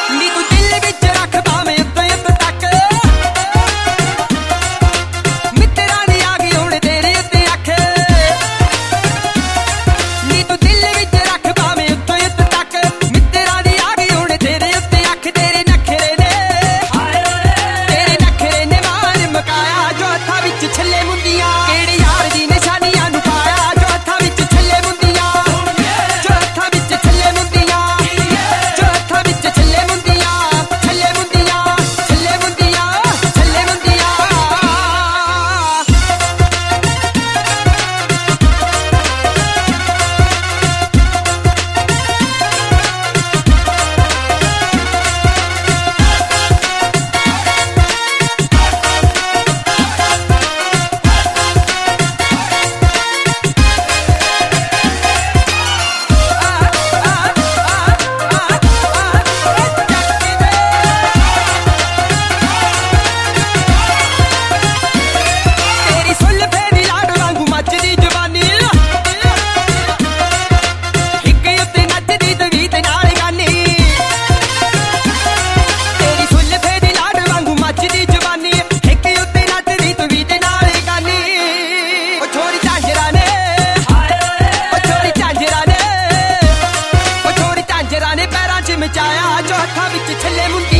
ਨੀ ਤੂੰ ਦਿਲ ਵਿੱਚ ਰੱਖ ਭਾਵੇਂ ਉੱਤੇ ਉੱਤੇ ਤੱਕ ਮਿੱਤਰਾਂ ਦੀ ਆ ਗਈ ਹੁਣ ਤੇਰੇ ਉੱਤੇ ਅੱਖ ਨੀ ਤੂੰ ਦਿਲ ਵਿੱਚ ਰੱਖ ਭਾਵੇਂ ਉੱਤੇ ਉੱਤੇ ਤੱਕ ਮਿੱਤਰਾਂ ਦੀ ਆ ਗਈ ਹੁਣ ਤੇਰੇ ਉੱਤੇ ਅੱਖ ਤੇਰੇ ਨਖਰੇ ਨੇ ਮਾਰ ਮਕਾਇਆ ਜੋ ਹੱਥਾਂ ਵਿੱਚ ਛੱਲੇ ਮੁੰਦੀਆਂ ਕਿਹੜੇ ਯਾਰ ਦੀ ਨਿਸ਼ਾਨੀਆਂ ਨੂੰ ਪਾਇਆ ਜੋ ਹੱਥਾਂ ਵਿੱਚ ਛੱਲੇ ਮੁੰਦੀਆਂ ਜੋ ਹੱਥਾਂ ਵਿੱਚ ਛੱਲੇ ਮੁੰਦੀਆਂ ਜੋ ਹੱਥਾਂ ਵਿੱਚ ਛੱਲੇ ਮੁੰਦੀਆਂ ਛੱਲੇ ਮੁੰਦੀਆਂ ਛੱਲੇ ਮੁੰਦੀਆਂ ਛੱਲੇ ਮੁੰਦੀਆਂ ਤੇਰੀ ਸੁੱਲ ਫੇਰੀ ਲਾਡ ਵਾਂਗੂ ਮੱਚਦੀ ਜਵਾਨੀ ਇੱਕ ਉੱਤੇ ਨੱਚਦੀ ਤੇ ਗੀਤ ਨਾਲ ਗਾਨੀ ਤੇਰੀ ਸੁੱਲ ਫੇਰੀ ਲਾਡ ਵਾਂਗੂ ਮੱਚਦੀ ਜਵਾਨੀ ਇੱਕ ਉੱਤੇ ਨੱਚਦੀ ਤੇ ਗੀਤ ਨਾਲ ਗਾਨੀ ਉਹ ਛੋਰੀ ਝਾਂਜਰਾਂ ਨੇ ਉਹ ਛੋਰੀ ਝਾਂਜਰਾਂ ਨੇ ਉਹ ਛੋਰੀ ਝਾਂਜਰਾਂ ਨੇ ਪੈਰਾਂ 'ਚ ਮਚਾਇਆ ਜੋ ਹੱਥਾਂ ਵਿੱਚ ਛੱਲੇ ਮੁੰਦੀ